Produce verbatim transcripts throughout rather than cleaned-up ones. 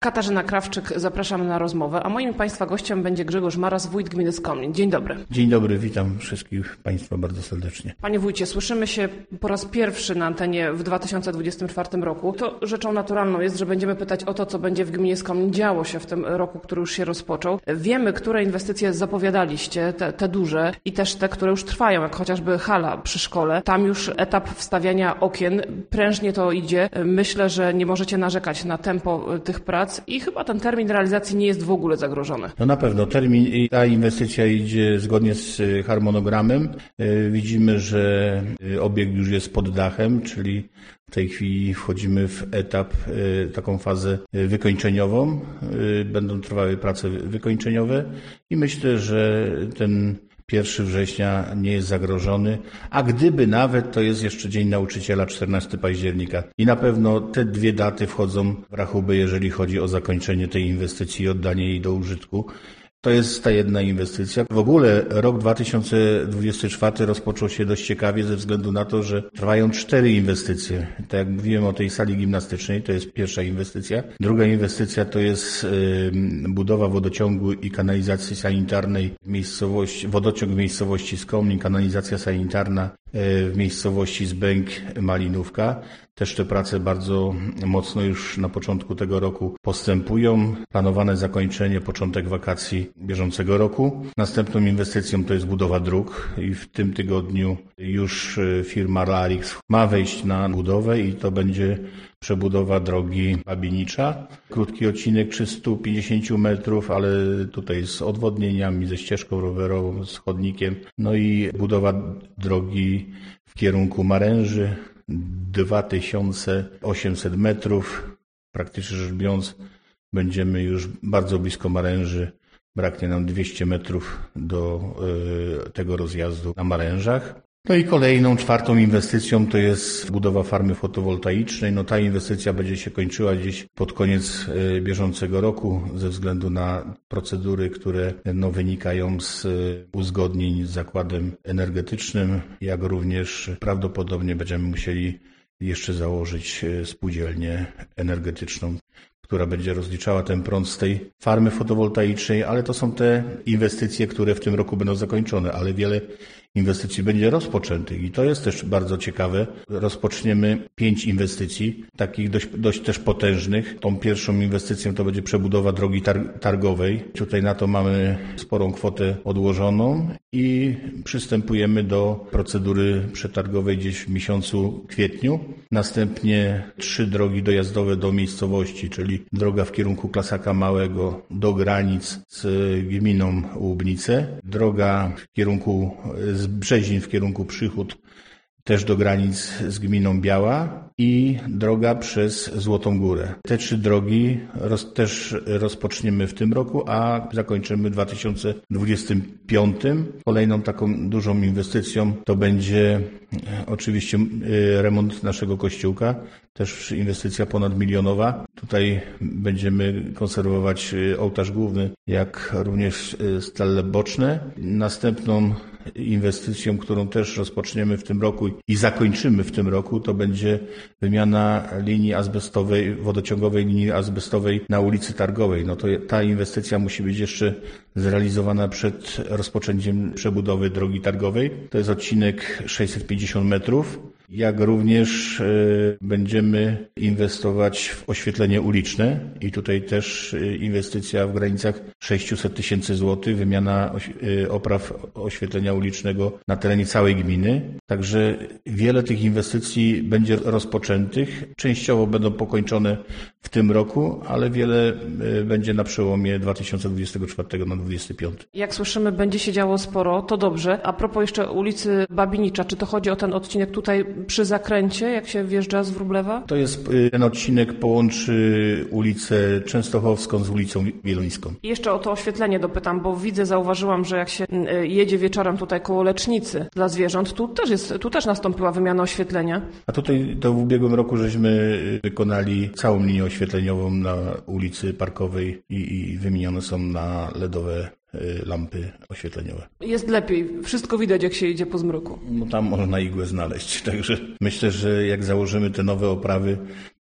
Katarzyna Krawczyk, zapraszam na rozmowę, a moim Państwa gościem będzie Grzegorz Maras, wójt gminy Skomlin. Dzień dobry. Dzień dobry, witam wszystkich Państwa bardzo serdecznie. Panie wójcie, słyszymy się po raz pierwszy na antenie w dwa tysiące dwudziestym czwartym roku. To rzeczą naturalną jest, że będziemy pytać o to, co będzie w gminie Skomlin działo się w tym roku, który już się rozpoczął. Wiemy, które inwestycje zapowiadaliście, te, te duże i też te, które już trwają, jak chociażby hala przy szkole. Tam już etap wstawiania okien, prężnie to idzie. Myślę, że nie możecie narzekać na tempo tych prac. I chyba ten termin realizacji nie jest w ogóle zagrożony. No na pewno termin i ta inwestycja idzie zgodnie z harmonogramem. Widzimy, że obiekt już jest pod dachem, czyli w tej chwili wchodzimy w etap, taką fazę wykończeniową. Będą trwały prace wykończeniowe i myślę, że ten pierwszego września nie jest zagrożony, a gdyby nawet, to jest jeszcze Dzień Nauczyciela, czternastego października. I na pewno te dwie daty wchodzą w rachubę, jeżeli chodzi o zakończenie tej inwestycji i oddanie jej do użytku. To jest ta jedna inwestycja. W ogóle rok dwa tysiące dwudziesty czwarty rozpoczął się dość ciekawie ze względu na to, że trwają cztery inwestycje. Tak jak mówiłem o tej sali gimnastycznej, to jest pierwsza inwestycja. Druga inwestycja to jest budowa wodociągu i kanalizacji sanitarnej w miejscowości, wodociąg w miejscowości Skomlin, kanalizacja sanitarna w miejscowości Zbęk, Malinówka. Też te prace bardzo mocno już na początku tego roku postępują. Planowane zakończenie, początek wakacji bieżącego roku. Następną inwestycją to jest budowa dróg i w tym tygodniu już firma Larix ma wejść na budowę i to będzie przebudowa drogi Babienicza. Krótki odcinek trzysta pięćdziesiąt metrów, ale tutaj z odwodnieniami, ze ścieżką rowerową, z chodnikiem. No i budowa drogi w kierunku Maręży. dwa tysiące osiemset metrów. Praktycznie rzecz biorąc, będziemy już bardzo blisko Maręży. Braknie nam dwieście metrów do y, tego rozjazdu na Marężach. No i kolejną, czwartą inwestycją to jest budowa farmy fotowoltaicznej. No ta inwestycja będzie się kończyła gdzieś pod koniec y, bieżącego roku ze względu na procedury, które no, wynikają z y, uzgodnień z zakładem energetycznym, jak również prawdopodobnie będziemy musieli jeszcze założyć y, spółdzielnię energetyczną, która będzie rozliczała ten prąd z tej farmy fotowoltaicznej, ale to są te inwestycje, które w tym roku będą zakończone, ale wiele inwestycji będzie rozpoczętych i to jest też bardzo ciekawe. Rozpoczniemy pięć inwestycji, takich dość, dość też potężnych. Tą pierwszą inwestycją to będzie przebudowa drogi tar- targowej. Tutaj na to mamy sporą kwotę odłożoną i przystępujemy do procedury przetargowej gdzieś w miesiącu kwietniu. Następnie trzy drogi dojazdowe do miejscowości, czyli droga w kierunku Klasaka Małego do granic z gminą Łubnice, droga w kierunku z Brzezin w kierunku Przychód też do granic z gminą Biała i droga przez Złotą Górę. Te trzy drogi roz, też rozpoczniemy w tym roku, a zakończymy w dwa tysiące dwudziestym piątym. Kolejną taką dużą inwestycją to będzie oczywiście remont naszego kościółka, też inwestycja ponadmilionowa. Tutaj będziemy konserwować ołtarz główny, jak również stelle boczne. Następną inwestycją, którą też rozpoczniemy w tym roku i zakończymy w tym roku, to będzie wymiana linii azbestowej, wodociągowej linii azbestowej na ulicy Targowej. No to ta inwestycja musi być jeszcze zrealizowana przed rozpoczęciem przebudowy drogi targowej. To jest odcinek sześćset pięćdziesiąt metrów. Jak również y, będziemy inwestować w oświetlenie uliczne i tutaj też y, inwestycja w granicach sześćset tysięcy złotych, wymiana oś, y, opraw oświetlenia ulicznego na terenie całej gminy. Także wiele tych inwestycji będzie rozpoczętych. Częściowo będą pokończone w tym roku, ale wiele y, będzie na przełomie dwa tysiące dwudziestego czwartego na dwudziesty piąty. Jak słyszymy, będzie się działo sporo, to dobrze. A propos jeszcze ulicy Babienicza, czy to chodzi o ten odcinek tutaj przy zakręcie, jak się wjeżdża z Wróblewa? To jest, ten odcinek połączy ulicę Częstochowską z ulicą Wieluńską. I jeszcze o to oświetlenie dopytam, bo widzę, zauważyłam, że jak się jedzie wieczorem tutaj koło lecznicy dla zwierząt, tu też jest, tu też nastąpiła wymiana oświetlenia. A tutaj to w ubiegłym roku żeśmy wykonali całą linię oświetleniową na ulicy Parkowej i, i wymienione są na ledowe lampy oświetleniowe. Jest lepiej. Wszystko widać, jak się idzie po zmroku. No tam można igłę znaleźć. Także myślę, że jak założymy te nowe oprawy,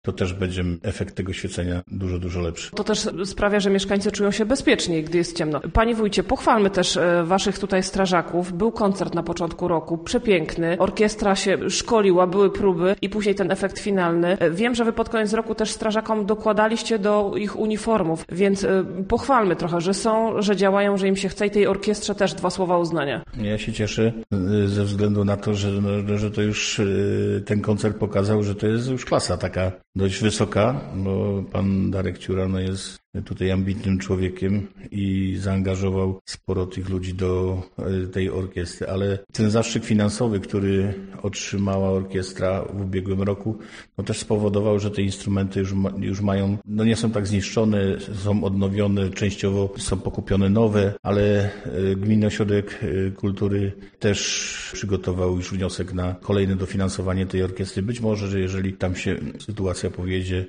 to też będzie efekt tego świecenia dużo, dużo lepszy. To też sprawia, że mieszkańcy czują się bezpieczniej, gdy jest ciemno. Panie wójcie, pochwalmy też waszych tutaj strażaków. Był koncert na początku roku, przepiękny. Orkiestra się szkoliła, były próby i później ten efekt finalny. Wiem, że wy pod koniec roku też strażakom dokładaliście do ich uniformów, więc pochwalmy trochę, że są, że działają, że im się chce i tej orkiestrze też dwa słowa uznania. Ja się cieszę ze względu na to, że, no, że to już ten koncert pokazał, że to jest już klasa taka dość wysoka, bo pan Darek Ciura no, jest tutaj ambitnym człowiekiem i zaangażował sporo tych ludzi do tej orkiestry, ale ten zastrzyk finansowy, który otrzymała orkiestra w ubiegłym roku, no też spowodował, że te instrumenty już, ma, już mają, no nie są tak zniszczone, są odnowione, częściowo są pokupione nowe, ale Gminny Ośrodek Kultury też przygotował już wniosek na kolejne dofinansowanie tej orkiestry. Być może, że jeżeli tam się sytuacja powiedzie,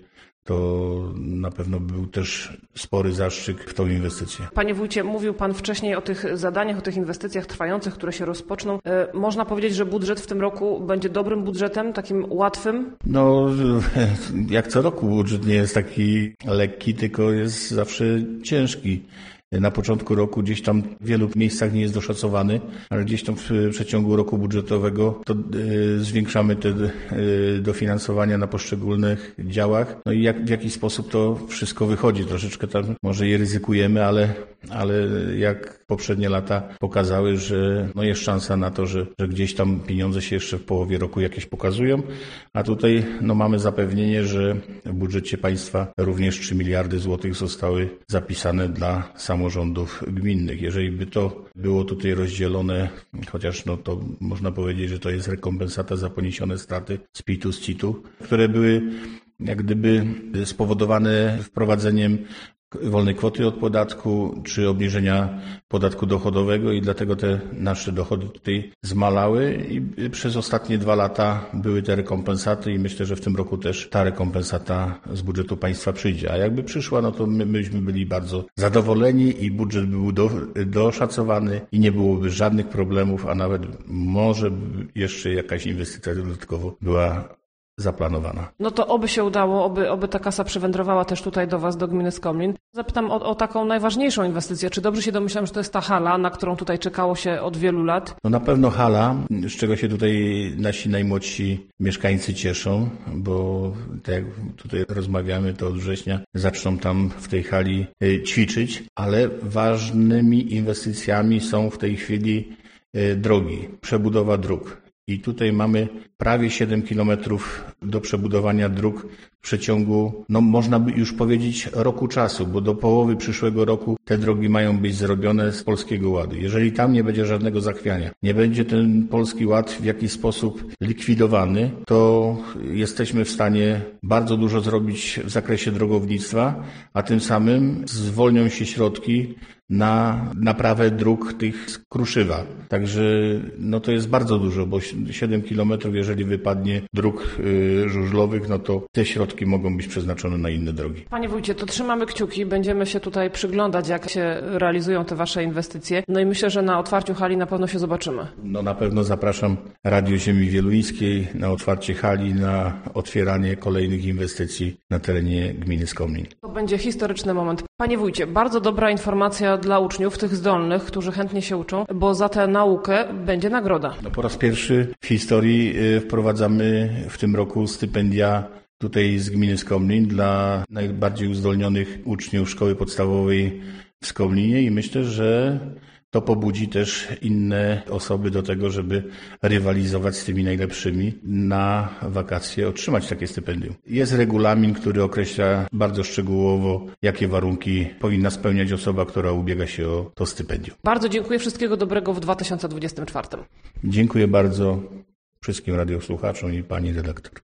to na pewno był też spory zastrzyk w tą inwestycję. Panie wójcie, mówił pan wcześniej o tych zadaniach, o tych inwestycjach trwających, które się rozpoczną. Można powiedzieć, że budżet w tym roku będzie dobrym budżetem, takim łatwym? No, jak co roku budżet nie jest taki lekki, tylko jest zawsze ciężki. Na początku roku gdzieś tam w wielu miejscach nie jest doszacowany, ale gdzieś tam w przeciągu roku budżetowego to y, zwiększamy te y, dofinansowania na poszczególnych działach. No i jak, w jaki sposób to wszystko wychodzi. Troszeczkę tam może je ryzykujemy, ale, ale jak poprzednie lata pokazały, że no jest szansa na to, że, że gdzieś tam pieniądze się jeszcze w połowie roku jakieś pokazują, a tutaj no mamy zapewnienie, że w budżecie państwa również trzy miliardy złotych zostały zapisane dla samorządów gminnych. Jeżeli by to było tutaj rozdzielone, chociaż no to można powiedzieć, że to jest rekompensata za poniesione straty z P I T-u, z C I T-u, które były jak gdyby spowodowane wprowadzeniem wolnej kwoty od podatku, czy obniżenia podatku dochodowego i dlatego te nasze dochody tutaj zmalały i przez ostatnie dwa lata były te rekompensaty i myślę, że w tym roku też ta rekompensata z budżetu państwa przyjdzie. A jakby przyszła, no to my myśmy byli bardzo zadowoleni i budżet był do, doszacowany i nie byłoby żadnych problemów, a nawet może jeszcze jakaś inwestycja dodatkowo była zaplanowana. No to oby się udało, oby, oby ta kasa przywędrowała też tutaj do was, do gminy Skomlin. Zapytam o, o taką najważniejszą inwestycję. Czy dobrze się domyślam, że to jest ta hala, na którą tutaj czekało się od wielu lat? No na pewno hala, z czego się tutaj nasi najmłodsi mieszkańcy cieszą, bo tak jak tutaj rozmawiamy, to od września zaczną tam w tej hali ćwiczyć, ale ważnymi inwestycjami są w tej chwili drogi, przebudowa dróg. I tutaj mamy prawie siedem kilometrów do przebudowania dróg w przeciągu, no można by już powiedzieć, roku czasu, bo do połowy przyszłego roku te drogi mają być zrobione z Polskiego Ładu. Jeżeli tam nie będzie żadnego zachwiania, nie będzie ten Polski Ład w jakiś sposób likwidowany, to jesteśmy w stanie bardzo dużo zrobić w zakresie drogownictwa, a tym samym zwolnią się środki na naprawę dróg tych z Kruszywa. Także no to jest bardzo dużo, bo siedem kilometrów, jeżeli wypadnie dróg y, żużlowych, no to te środki mogą być przeznaczone na inne drogi. Panie wójcie, to trzymamy kciuki, będziemy się tutaj przyglądać, jak się realizują te wasze inwestycje. No i myślę, że na otwarciu hali na pewno się zobaczymy. No na pewno zapraszam Radio Ziemi Wieluńskiej na otwarcie hali, na otwieranie kolejnych inwestycji na terenie gminy Skomlin. To będzie historyczny moment. Panie wójcie, bardzo dobra informacja dla uczniów, tych zdolnych, którzy chętnie się uczą, bo za tę naukę będzie nagroda. No po raz pierwszy w historii wprowadzamy w tym roku stypendia tutaj z gminy Skomlin dla najbardziej uzdolnionych uczniów szkoły podstawowej w Skomlinie i myślę, że to pobudzi też inne osoby do tego, żeby rywalizować z tymi najlepszymi na wakacje, otrzymać takie stypendium. Jest regulamin, który określa bardzo szczegółowo, jakie warunki powinna spełniać osoba, która ubiega się o to stypendium. Bardzo dziękuję, wszystkiego dobrego w dwa tysiące dwudziestym czwartym. Dziękuję bardzo wszystkim radiosłuchaczom i pani redaktor.